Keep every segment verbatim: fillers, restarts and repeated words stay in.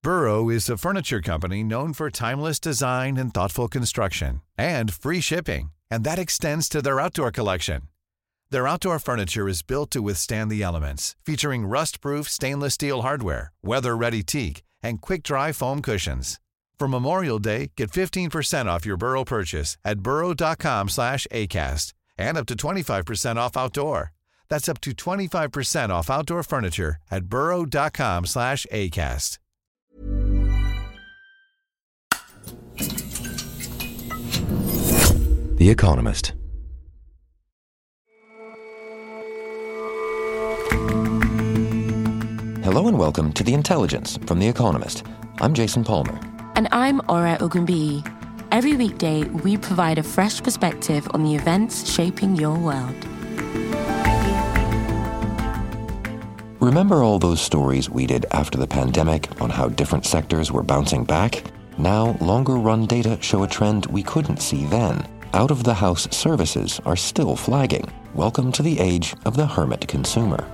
Burrow is a furniture company known for timeless design and thoughtful construction, and free shipping, and that extends to their outdoor collection. Their outdoor furniture is built to withstand the elements, featuring rust-proof stainless steel hardware, weather-ready teak, and quick-dry foam cushions. For Memorial Day, get fifteen percent off your Burrow purchase at burrow.com slash ACAST and up to twenty-five percent off outdoor. That's up to twenty-five percent off outdoor furniture at burrow.com slash ACAST. The Economist. Hello and welcome to The Intelligence from The Economist. I'm Jason Palmer. And I'm Ora Ogunbiyi. Every weekday, we provide a fresh perspective on the events shaping your world. Remember all those stories we did after the pandemic on how different sectors were bouncing back? Now, longer-run data show a trend we couldn't see then. Out-of-the-house services are still flagging. Welcome to the age of the hermit consumer.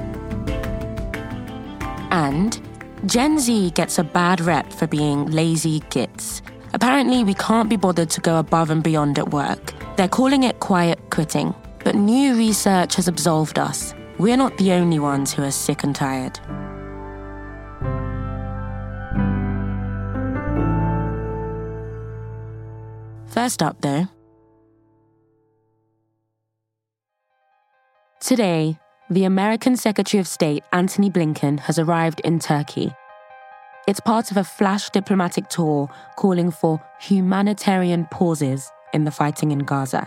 And Gen Z gets a bad rep for being lazy gits. Apparently, we can't be bothered to go above and beyond at work. They're calling it quiet quitting. But new research has absolved us. We're not the only ones who are sick and tired. First up, though. Today, the American Secretary of State, Antony Blinken, has arrived in Turkey. It's part of a flash diplomatic tour calling for humanitarian pauses in the fighting in Gaza.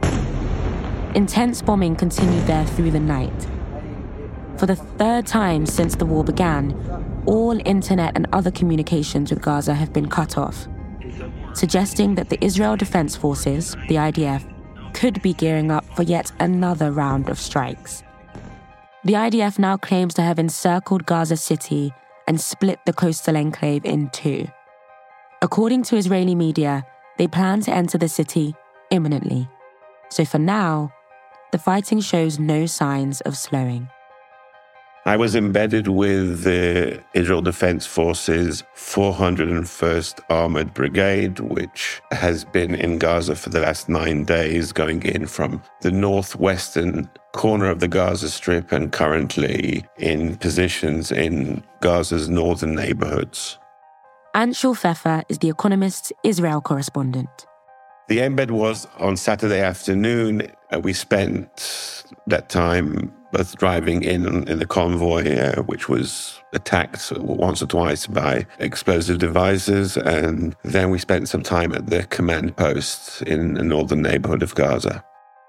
Intense bombing continued there through the night. For the third time since the war began, all internet and other communications with Gaza have been cut off, suggesting that the Israel Defense Forces, the I D F, could be gearing up for yet another round of strikes. The I D F now claims to have encircled Gaza City and split the coastal enclave in two. According to Israeli media, they plan to enter the city imminently. So for now, the fighting shows no signs of slowing. I was embedded with the Israel Defense Forces four hundred first Armored Brigade, which has been in Gaza for the last nine days, going in from the northwestern corner of the Gaza Strip and currently in positions in Gaza's northern neighborhoods. Anshul Pfeffer is The Economist's Israel correspondent. The embed was on Saturday afternoon. Uh, we spent that time both driving in in the convoy, uh, which was attacked once or twice by explosive devices, and then we spent some time at the command post in the northern neighborhood of Gaza.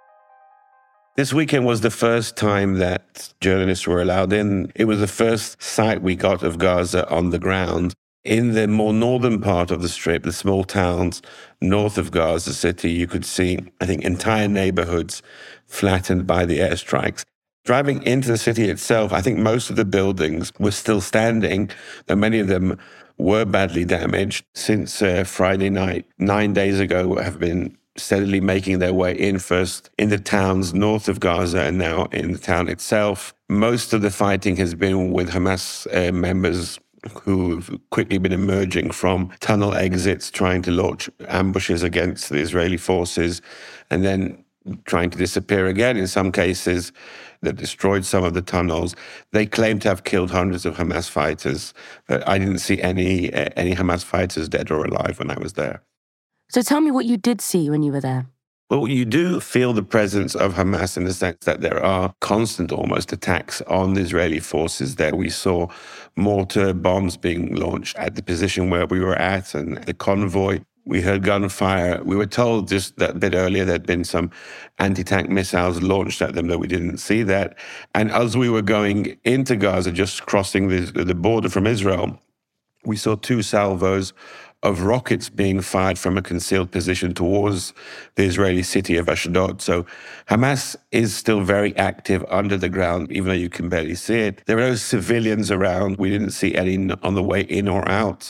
This weekend was the first time that journalists were allowed in. It was the first sight we got of Gaza on the ground. In the more northern part of the Strip, the small towns north of Gaza City, you could see, I think, entire neighborhoods flattened by the airstrikes. Driving into the city itself, I think most of the buildings were still standing, though many of them were badly damaged. Since uh, Friday night, nine days ago, have been steadily making their way in, first in the towns north of Gaza and now in the town itself. Most of the fighting has been with Hamas uh, members who've quickly been emerging from tunnel exits, trying to launch ambushes against the Israeli forces, and then trying to disappear again. In some cases, that destroyed some of the tunnels. They claim to have killed hundreds of Hamas fighters, but I didn't see any uh, any Hamas fighters dead or alive when I was there. So tell me what you did see when you were there. Well, you do feel the presence of Hamas in the sense that there are constant almost attacks on the Israeli forces there. We saw mortar bombs being launched at the position where we were at and the convoy. We heard gunfire. We were told just that bit earlier there'd been some anti-tank missiles launched at them, though we didn't see that. And as we were going into Gaza, just crossing the, the border from Israel, we saw two salvos of rockets being fired from a concealed position towards the Israeli city of Ashdod. So Hamas is still very active under the ground, even though you can barely see it. There are no civilians around. We didn't see any on the way in or out.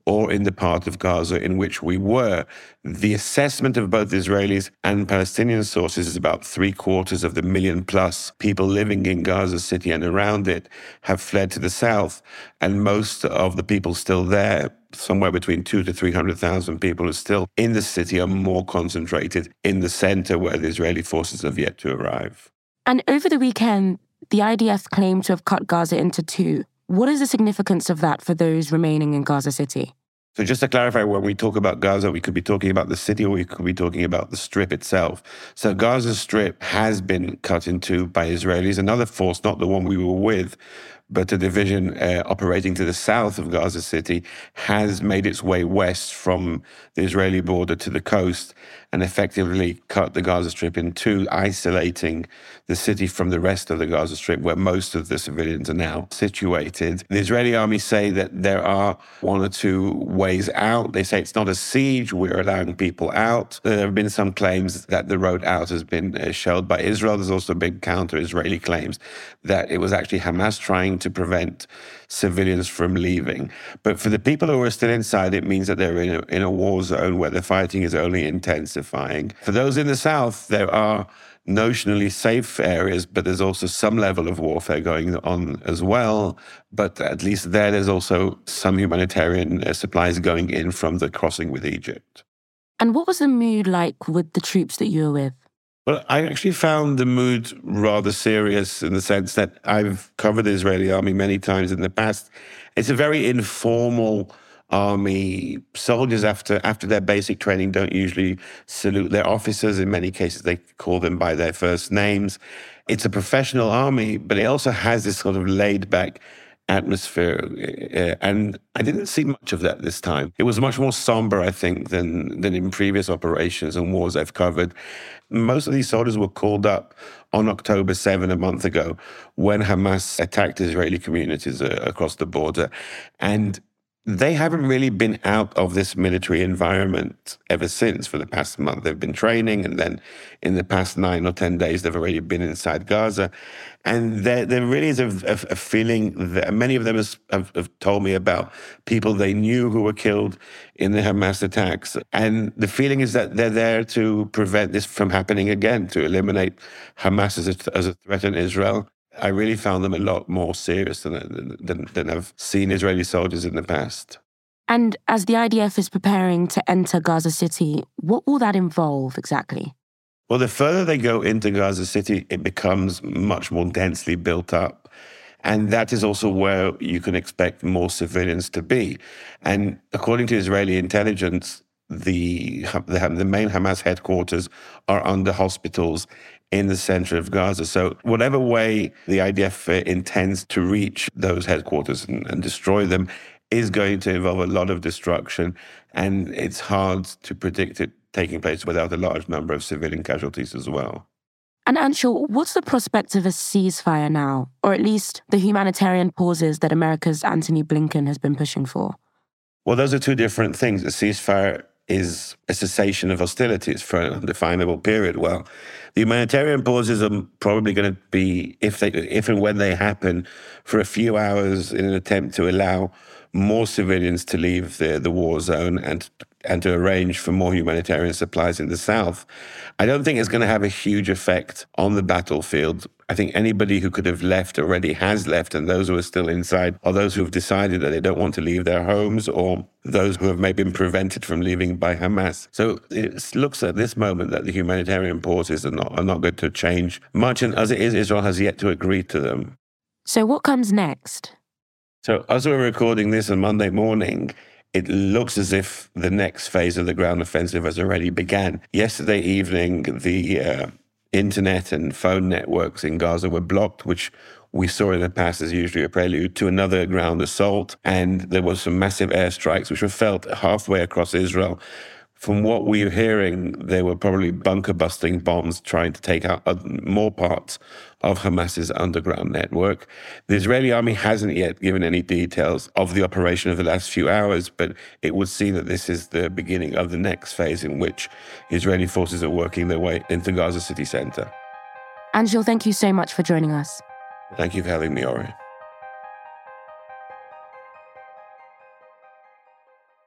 or in the part of Gaza in which we were. The assessment of both Israelis and Palestinian sources is about three quarters of the million plus people living in Gaza City and around it have fled to the south. And most of the people still there, somewhere between two to three hundred thousand people, are still in the city, are more concentrated in the center where the Israeli forces have yet to arrive. And over the weekend, the I D F claimed to have cut Gaza into two. What is the significance of that for those remaining in Gaza City? So just to clarify, when we talk about Gaza, we could be talking about the city or we could be talking about the Strip itself. So Gaza Strip has been cut in two by Israelis. Another force, not the one we were with, but a division uh, operating to the south of Gaza City, has made its way west from the Israeli border to the coast and effectively cut the Gaza Strip in two, isolating the city from the rest of the Gaza Strip, where most of the civilians are now situated. The Israeli army say that there are one or two ways out. They say it's not a siege, we're allowing people out. There have been some claims that the road out has been uh, shelled by Israel. There's also been counter-Israeli claims that it was actually Hamas trying to prevent civilians from leaving. But for the people who are still inside, it means that they're in a, in a war zone where the fighting is only intensifying. For those in the south, there are notionally safe areas, but there's also some level of warfare going on as well. But at least there, there's also some humanitarian uh, supplies going in from the crossing with Egypt. And what was the mood like with the troops that you were with? Well, I actually found the mood rather serious in the sense that I've covered the Israeli army many times in the past. It's a very informal army. Soldiers, after after their basic training, don't usually salute their officers. In many cases, they call them by their first names. It's a professional army, but it also has this sort of laid-back atmosphere, uh, and I didn't see much of that this time. It was much more somber, I think, than than in previous operations and wars I've covered. Most of these soldiers were called up on October seventh, a month ago, when Hamas attacked Israeli communities uh, across the border, and they haven't really been out of this military environment ever since. For the past month, they've been training, and then in the past nine or ten days, they've already been inside Gaza. And there, there really is a, a, a feeling that many of them has, have, have told me about people they knew who were killed in the Hamas attacks. And the feeling is that they're there to prevent this from happening again, to eliminate Hamas as a, as a threat in Israel. I really found them a lot more serious than, than, than I've seen Israeli soldiers in the past. And as the I D F is preparing to enter Gaza City, what will that involve exactly? Well, the further they go into Gaza City, it becomes much more densely built up. And that is also where you can expect more civilians to be. And according to Israeli intelligence, the, the, the main Hamas headquarters are under hospitals in the center of Gaza. So whatever way the I D F intends to reach those headquarters and, and destroy them is going to involve a lot of destruction. And it's hard to predict it taking place without a large number of civilian casualties as well. And Anshul, what's the prospect of a ceasefire now, or at least the humanitarian pauses that America's Antony Blinken has been pushing for? Well, those are two different things. A ceasefire is a cessation of hostilities for an undefinable period. Well, the humanitarian pauses are probably going to be, if they, if and when they happen, for a few hours in an attempt to allow more civilians to leave the, the war zone and and to arrange for more humanitarian supplies in the south. I don't think it's going to have a huge effect on the battlefield. I think anybody who could have left already has left, and those who are still inside are those who have decided that they don't want to leave their homes, or those who have maybe been prevented from leaving by Hamas. So it looks at this moment that the humanitarian pauses are not, are not going to change much, and as it is, Israel has yet to agree to them. So what comes next? So as we're recording this on Monday morning, it looks as if the next phase of the ground offensive has already began. Yesterday evening, the uh, internet and phone networks in Gaza were blocked, which we saw in the past as usually a prelude to another ground assault. And there was some massive airstrikes, which were felt halfway across Israel. From what we were hearing, they were probably bunker-busting bombs trying to take out more parts of Hamas's underground network. The Israeli army hasn't yet given any details of the operation of the last few hours, but it would seem that this is the beginning of the next phase in which Israeli forces are working their way into Gaza city center. Anshul, thank you so much for joining us. Thank you for having me, Ori.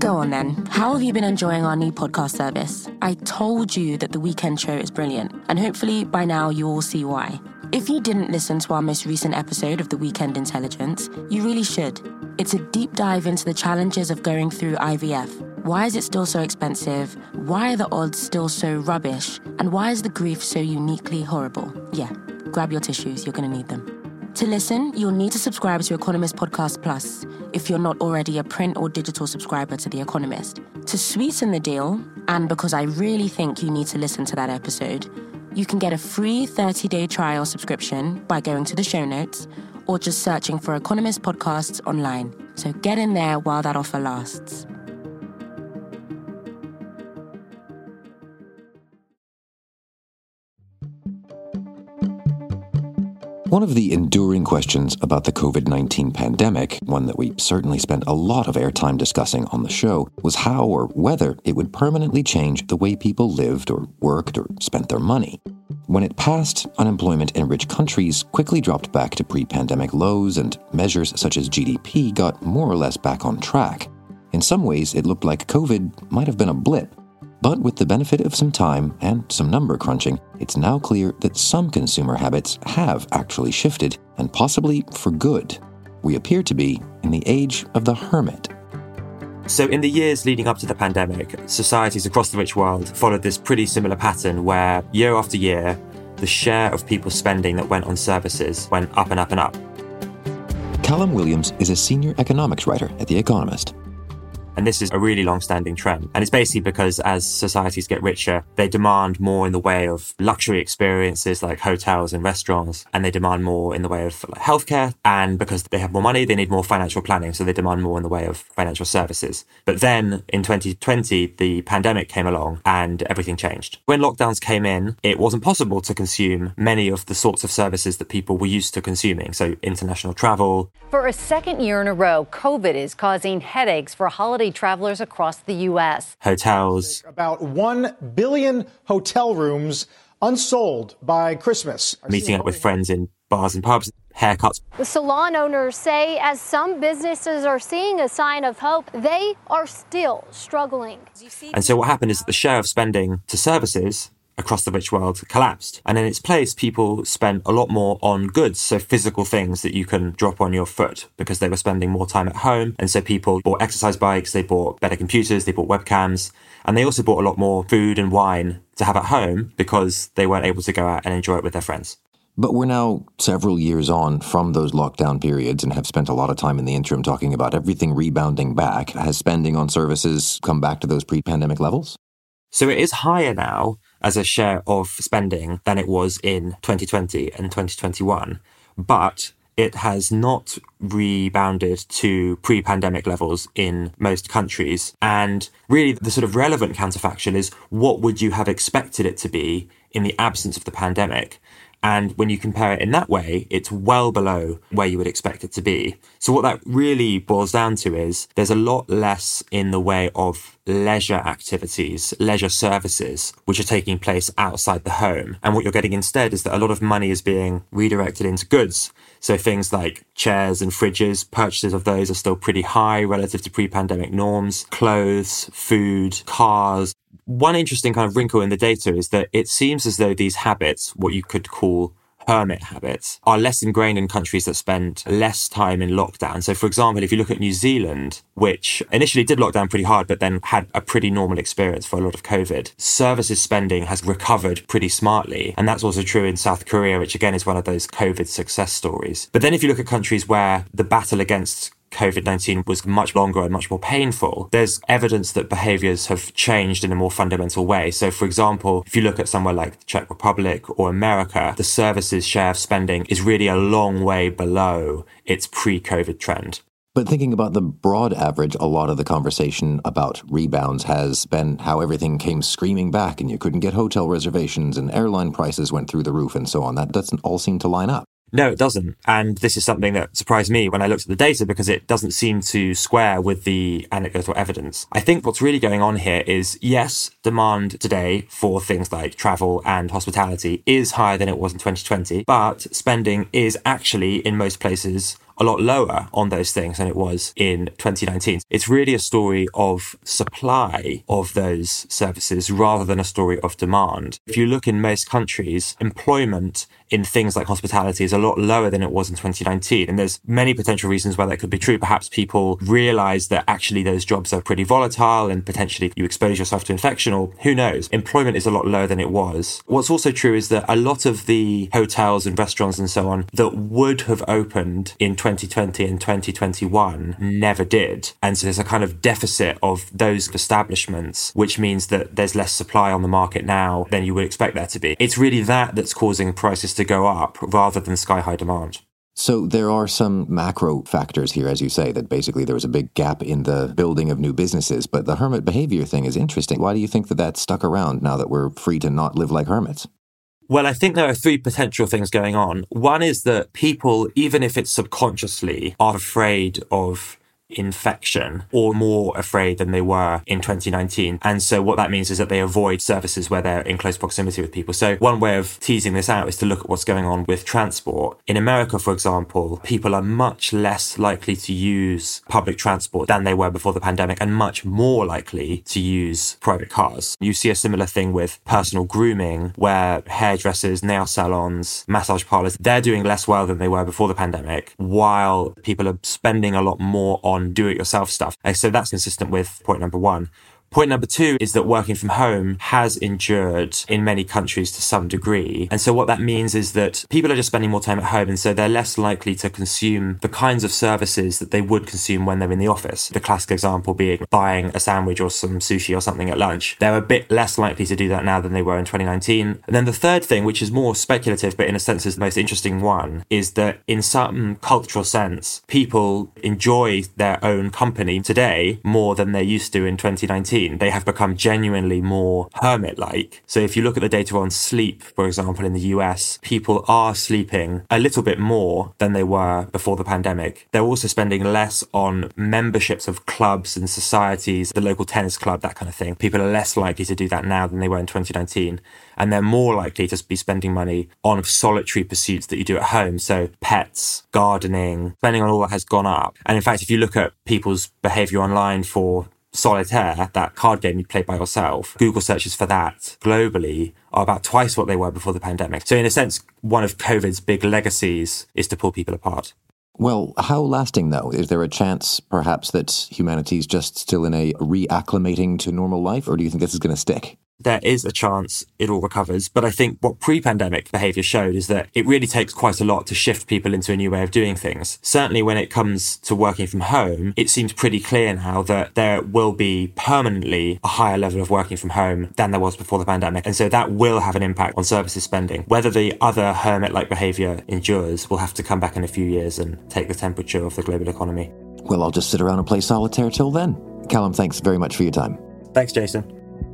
Go on then. How have you been enjoying our new podcast service? I told you that The Weekend Show is brilliant, and hopefully by now you all see why. If you didn't listen to our most recent episode of The Weekend Intelligence, you really should. It's a deep dive into the challenges of going through I V F. Why is it still so expensive? Why are the odds still so rubbish? And why is the grief so uniquely horrible? Yeah, grab your tissues, you're going to need them. To listen, you'll need to subscribe to Economist Podcast Plus if you're not already a print or digital subscriber to The Economist. To sweeten the deal, and because I really think you need to listen to that episode, you can get a free thirty-day trial subscription by going to the show notes or just searching for Economist Podcasts online. So get in there while that offer lasts. One of the enduring questions about the covid nineteen pandemic, one that we certainly spent a lot of airtime discussing on the show, was how or whether it would permanently change the way people lived or worked or spent their money. When it passed, unemployment in rich countries quickly dropped back to pre-pandemic lows, and measures such as G D P got more or less back on track. In some ways, it looked like COVID might have been a blip. But with the benefit of some time and some number crunching, it's now clear that some consumer habits have actually shifted, and possibly for good. We appear to be in the age of the hermit. So in the years leading up to the pandemic, societies across the rich world followed this pretty similar pattern where year after year, the share of people's spending that went on services went up and up and up. Callum Williams is a senior economics writer at The Economist. And this is a really long-standing trend. And it's basically because as societies get richer, they demand more in the way of luxury experiences like hotels and restaurants, and they demand more in the way of like, healthcare. And because they have more money, they need more financial planning, so they demand more in the way of financial services. But then in twenty twenty, the pandemic came along and everything changed. When lockdowns came in, it wasn't possible to consume many of the sorts of services that people were used to consuming. So international travel. For a second year in a row, COVID is causing headaches for holiday travelers across the U S. Hotels. About one billion hotel rooms unsold by Christmas. Meeting up with friends in bars and pubs. Haircuts. The salon owners say as some businesses are seeing a sign of hope, they are still struggling. And so what happened is that the share of spending to services across the rich world collapsed. And in its place, people spent a lot more on goods, so physical things that you can drop on your foot because they were spending more time at home. And so people bought exercise bikes, they bought better computers, they bought webcams, and they also bought a lot more food and wine to have at home because they weren't able to go out and enjoy it with their friends. But we're now several years on from those lockdown periods and have spent a lot of time in the interim talking about everything rebounding back. Has spending on services come back to those pre-pandemic levels? So it is higher now as a share of spending than it was in twenty twenty and twenty twenty-one, but it has not rebounded to pre-pandemic levels in most countries. And really the sort of relevant counterfactual is what would you have expected it to be in the absence of the pandemic? And when you compare it in that way, it's well below where you would expect it to be. So what that really boils down to is there's a lot less in the way of leisure activities, leisure services, which are taking place outside the home. And what you're getting instead is that a lot of money is being redirected into goods. So things like chairs and fridges, purchases of those are still pretty high relative to pre-pandemic norms. Clothes, food, cars. One interesting kind of wrinkle in the data is that it seems as though these habits, what you could call hermit habits, are less ingrained in countries that spend less time in lockdown. So, for example, if you look at New Zealand, which initially did lock down pretty hard, but then had a pretty normal experience for a lot of COVID, services spending has recovered pretty smartly. And that's also true in South Korea, which again is one of those COVID success stories. But then if you look at countries where the battle against COVID nineteen was much longer and much more painful, there's evidence that behaviours have changed in a more fundamental way. So, for example, if you look at somewhere like the Czech Republic or America, the services share of spending is really a long way below its pre-COVID trend. But thinking about the broad average, a lot of the conversation about rebounds has been how everything came screaming back and you couldn't get hotel reservations and airline prices went through the roof and so on. That doesn't all seem to line up. No, it doesn't. And this is something that surprised me when I looked at the data because it doesn't seem to square with the anecdotal evidence. I think what's really going on here is, yes, demand today for things like travel and hospitality is higher than it was in twenty twenty, but spending is actually in most places a lot lower on those things than it was in twenty nineteen. It's really a story of supply of those services rather than a story of demand. If you look in most countries, employment in things like hospitality is a lot lower than it was in twenty nineteen. And there's many potential reasons why that could be true. Perhaps people realize that actually those jobs are pretty volatile and potentially you expose yourself to infection, or who knows. Employment is a lot lower than it was. What's also true is that a lot of the hotels and restaurants and so on that would have opened in twenty twenty and twenty twenty-one never did. And so there's a kind of deficit of those establishments, which means that there's less supply on the market now than you would expect there to be. It's really that that's causing prices to go up rather than sky-high demand. So there are some macro factors here, as you say, that basically there was a big gap in the building of new businesses. But the hermit behavior thing is interesting. Why do you think that that's stuck around now that we're free to not live like hermits? Well, I think there are three potential things going on. One is that people, even if it's subconsciously, are afraid of infection or more afraid than they were in twenty nineteen. And so what that means is that they avoid services where they're in close proximity with people. So one way of teasing this out is to look at what's going on with transport. In America, for example, people are much less likely to use public transport than they were before the pandemic and much more likely to use private cars. You see a similar thing with personal grooming, where hairdressers, nail salons, massage parlors, they're doing less well than they were before the pandemic, while people are spending a lot more on on do-it-yourself stuff. And so that's consistent with point number one. Point number two is that working from home has endured in many countries to some degree. And so what that means is that people are just spending more time at home, and so they're less likely to consume the kinds of services that they would consume when they're in the office. The classic example being buying a sandwich or some sushi or something at lunch. They're a bit less likely to do that now than they were in twenty nineteen. And then the third thing, which is more speculative, but in a sense is the most interesting one, is that in some cultural sense, people enjoy their own company today more than they used to in twenty nineteen. They have become genuinely more hermit-like. So if you look at the data on sleep, for example, in the U S, people are sleeping a little bit more than they were before the pandemic. They're also spending less on memberships of clubs and societies, the local tennis club, that kind of thing. People are less likely to do that now than they were in twenty nineteen. And they're more likely to be spending money on solitary pursuits that you do at home. So pets, gardening, spending on all that has gone up. And in fact, if you look at people's behavior online for Solitaire, that card game you play by yourself, Google searches for that globally are about twice what they were before the pandemic. So in a sense, one of COVID's big legacies is to pull people apart. Well, how lasting, though? Is there a chance, perhaps, that humanity's just still in a reacclimating to normal life, or do you think this is going to stick? There is a chance it all recovers. But I think what pre-pandemic behaviour showed is that it really takes quite a lot to shift people into a new way of doing things. Certainly when it comes to working from home, it seems pretty clear now that there will be permanently a higher level of working from home than there was before the pandemic. And so that will have an impact on services spending. Whether the other hermit-like behaviour endures, we'll have to come back in a few years and take the temperature of the global economy. Well, I'll just sit around and play solitaire till then. Callum, thanks very much for your time. Thanks, Jason.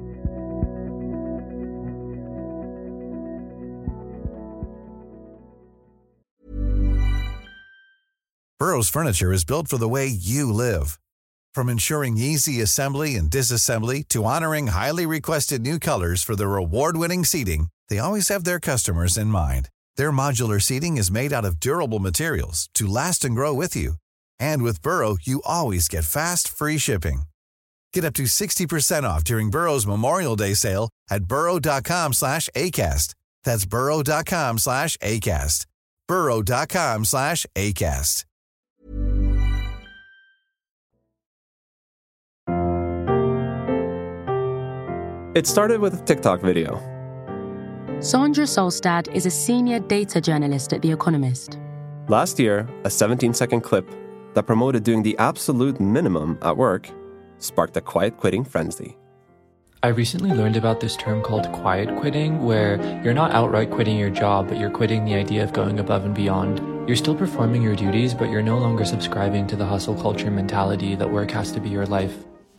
Burrow's furniture is built for the way you live. From ensuring easy assembly and disassembly to honoring highly requested new colors for their award-winning seating, they always have their customers in mind. Their modular seating is made out of durable materials to last and grow with you. And with Burrow, you always get fast, free shipping. Get up to sixty percent off during Burrow's Memorial Day sale at burrow.com slash ACAST. That's burrow.com slash ACAST. burrow.com slash ACAST. It started with a TikTok video. Sandra Solstad is a senior data journalist at The Economist. Last year, a seventeen-second clip that promoted doing the absolute minimum at work sparked a quiet quitting frenzy. I recently learned about this term called quiet quitting, where you're not outright quitting your job, but you're quitting the idea of going above and beyond. You're still performing your duties, but you're no longer subscribing to the hustle culture mentality that work has to be your life.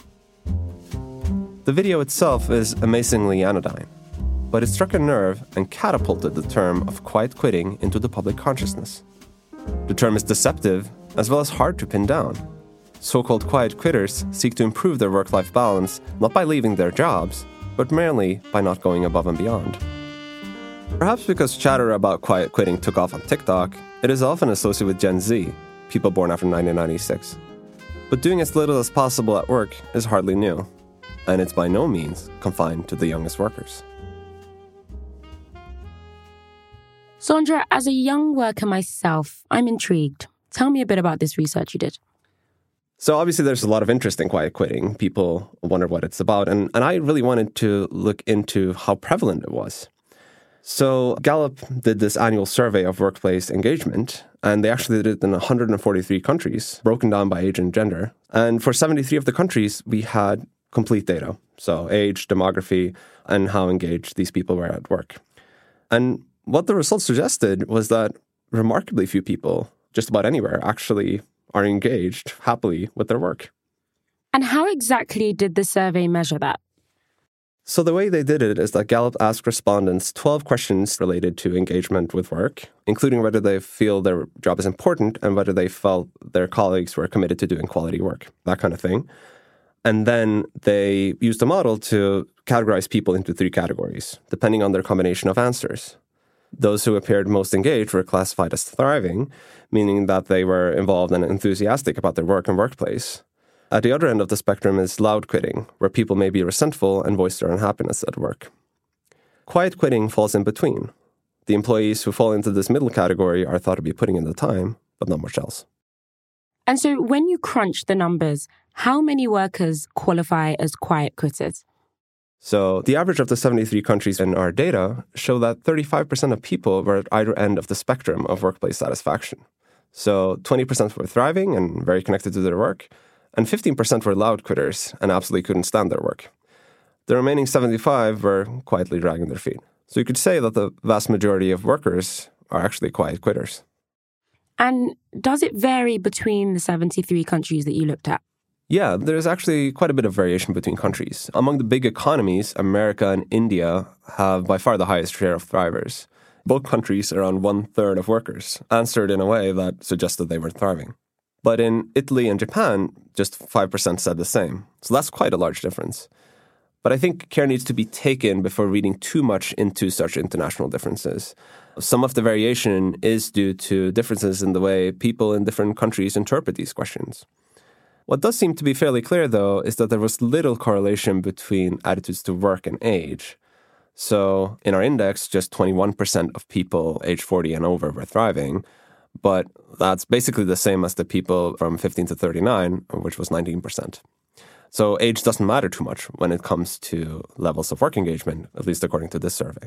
The video itself is amazingly anodyne, but it struck a nerve and catapulted the term of quiet quitting into the public consciousness. The term is deceptive, as well as hard to pin down. So-called quiet quitters seek to improve their work-life balance not by leaving their jobs, but merely by not going above and beyond. Perhaps because chatter about quiet quitting took off on TikTok, it is often associated with Gen Z, people born after nineteen ninety-six. But doing as little as possible at work is hardly new, and it's by no means confined to the youngest workers. Sondra, as a young worker myself, I'm intrigued. Tell me a bit about this research you did. So obviously there's a lot of interest in quiet quitting. People wonder what it's about. And, and I really wanted to look into how prevalent it was. So Gallup did this annual survey of workplace engagement, and they actually did it in one hundred forty-three countries, broken down by age and gender. And for seventy-three of the countries, we had complete data. So age, demography, and how engaged these people were at work. And what the results suggested was that remarkably few people, just about anywhere, actually are engaged happily with their work. And how exactly did the survey measure that? So the way they did it is that Gallup asked respondents twelve questions related to engagement with work, including whether they feel their job is important and whether they felt their colleagues were committed to doing quality work, that kind of thing. And then they used a model to categorize people into three categories, depending on their combination of answers. Those who appeared most engaged were classified as thriving, meaning that they were involved and enthusiastic about their work and workplace. At the other end of the spectrum is loud quitting, where people may be resentful and voice their unhappiness at work. Quiet quitting falls in between. The employees who fall into this middle category are thought to be putting in the time, but not much else. And so when you crunch the numbers, how many workers qualify as quiet quitters? So the average of the seventy-three countries in our data show that thirty-five percent of people were at either end of the spectrum of workplace satisfaction. So twenty percent were thriving and very connected to their work, and fifteen percent were loud quitters and absolutely couldn't stand their work. The remaining seventy-five were quietly dragging their feet. So you could say that the vast majority of workers are actually quiet quitters. And does it vary between the seventy-three countries that you looked at? Yeah, there's actually quite a bit of variation between countries. Among the big economies, America and India have by far the highest share of thrivers. Both countries, around one-third of workers, answered in a way that suggested they were thriving. But in Italy and Japan, just five percent said the same. So that's quite a large difference. But I think care needs to be taken before reading too much into such international differences. Some of the variation is due to differences in the way people in different countries interpret these questions. What does seem to be fairly clear, though, is that there was little correlation between attitudes to work and age. So in our index, just twenty-one percent of people age forty and over were thriving, but that's basically the same as the people from fifteen to thirty-nine, which was nineteen percent. So age doesn't matter too much when it comes to levels of work engagement, at least according to this survey.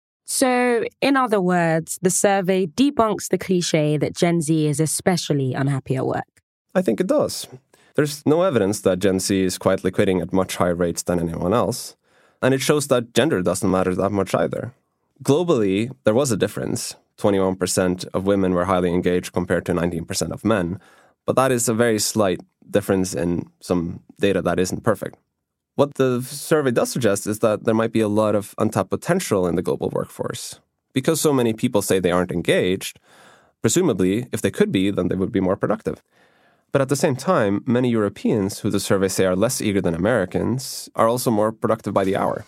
So, in other words, the survey debunks the cliche that Gen Z is especially unhappy at work. I think it does. There's no evidence that Gen Z is quietly quitting at much higher rates than anyone else. And it shows that gender doesn't matter that much either. Globally, there was a difference. twenty-one percent of women were highly engaged compared to nineteen percent of men. But that is a very slight difference in some data that isn't perfect. What the survey does suggest is that there might be a lot of untapped potential in the global workforce. Because so many people say they aren't engaged, presumably, if they could be, then they would be more productive. But at the same time, many Europeans, who the survey say are less eager than Americans, are also more productive by the hour.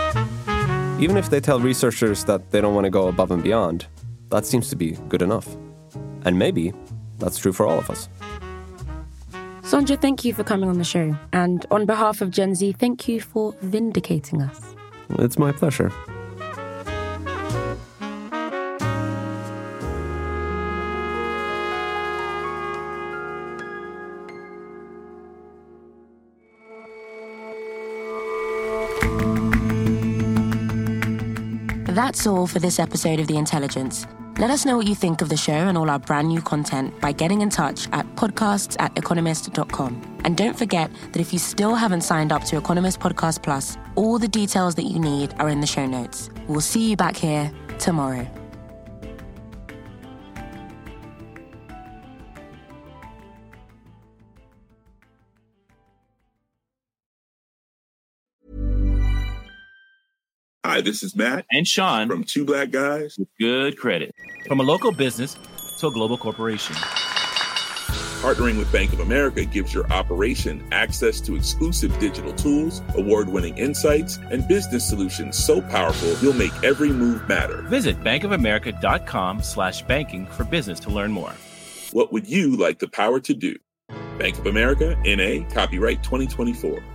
Even if they tell researchers that they don't want to go above and beyond, that seems to be good enough. And maybe that's true for all of us. Sondra, thank you for coming on the show. And on behalf of Gen Z, thank you for vindicating us. It's my pleasure. That's all for this episode of The Intelligence. Let us know what you think of the show and all our brand new content by getting in touch at podcasts at economist dot com. And don't forget that if you still haven't signed up to Economist Podcast Plus, all the details that you need are in the show notes. We'll see you back here tomorrow. Hi, this is Matt and Sean from Two Black Guys with Good Credit. From a local business to a global corporation. Partnering with Bank of America gives your operation access to exclusive digital tools, award-winning insights, and business solutions so powerful you'll make every move matter. Visit bankofamerica.com slash banking for business to learn more. What would you like the power to do? Bank of America, N A, copyright twenty twenty-four.